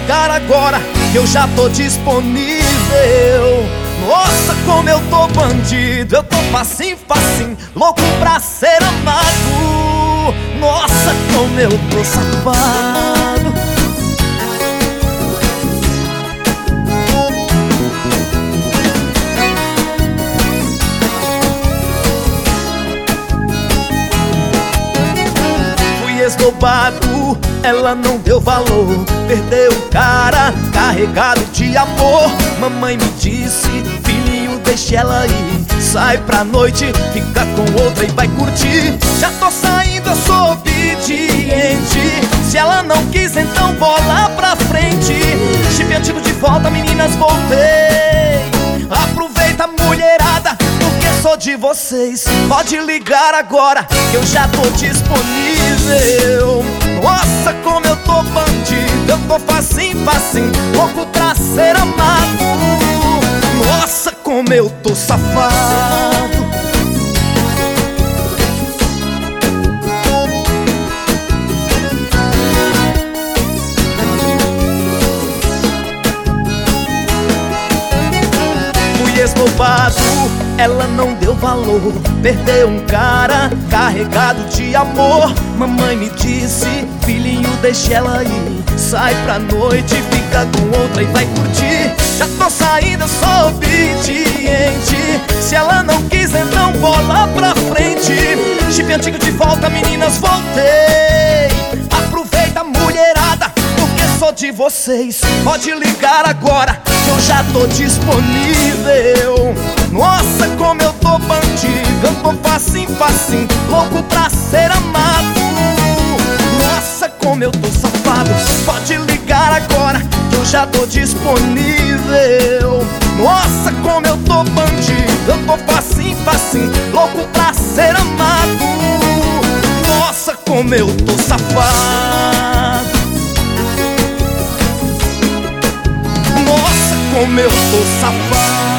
ligar agora que eu já tô disponível. Nossa, como eu tô bandido, eu tô facinho, facinho, louco pra ser amado. Nossa, como eu tô safado. Fui esnobado, ela não deu valor, perdeu o cara, carregado de amor. Mamãe me disse, filhinho, deixa ela ir, sai pra noite, fica com outra e vai curtir. Já tô saindo, eu sou obediente, se ela não quis, então bola pra frente. Chip antigo de volta, meninas, voltei. Aproveita, mulherada, porque sou de vocês. Pode ligar agora que eu já tô disponível. Nossa, como eu tô bandido, eu tô facinho, facinho, louco pra ser amado. Nossa, como eu tô safado. Fui esnobado, ela não deu valor, perdeu um cara, carregado de amor. Mamãe me disse, filhinho, deixa ela ir, sai pra noite, fica com outra e vai curtir. Já tô saindo, eu sou obediente, se ela não quis, então bola pra frente. Chip antigo de volta, meninas, voltei. Aproveita, mulherada, porque sou de vocês. Pode ligar agora que eu já tô disponível. Nossa, como eu tô bandido, eu tô facinho, facinho, louco pra ser amado. Nossa, como eu tô safado. Pode ligar agora que eu já tô disponível. Nossa, como eu tô bandido, eu tô facinho, facinho, louco pra ser amado. Nossa, como eu tô safado. Nossa, como eu tô safado.